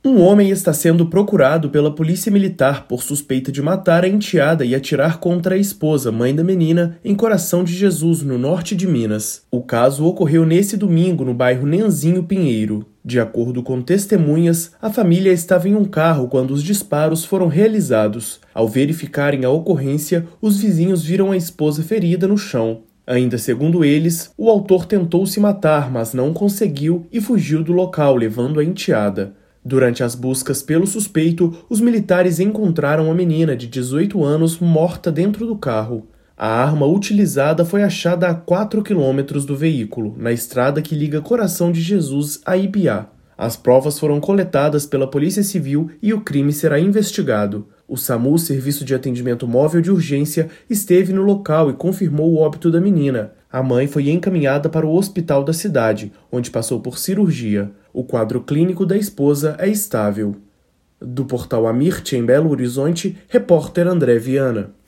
Um homem está sendo procurado pela polícia militar por suspeita de matar a enteada e atirar contra a esposa, mãe da menina, em Coração de Jesus, no norte de Minas. O caso ocorreu nesse domingo no bairro Nenzinho Pinheiro. De acordo com testemunhas, a família estava em um carro quando os disparos foram realizados. Ao verificarem a ocorrência, os vizinhos viram a esposa ferida no chão. Ainda segundo eles, o autor tentou se matar, mas não conseguiu e fugiu do local, levando a enteada. Durante as buscas pelo suspeito, os militares encontraram a menina de 18 anos morta dentro do carro. A arma utilizada foi achada a 4 quilômetros do veículo, na estrada que liga Coração de Jesus a Ibiá. As provas foram coletadas pela Polícia Civil e o crime será investigado. O SAMU, Serviço de Atendimento Móvel de Urgência, esteve no local e confirmou o óbito da menina. A mãe foi encaminhada para o hospital da cidade, onde passou por cirurgia. O quadro clínico da esposa é estável. Do portal Amirte, em Belo Horizonte, repórter André Viana.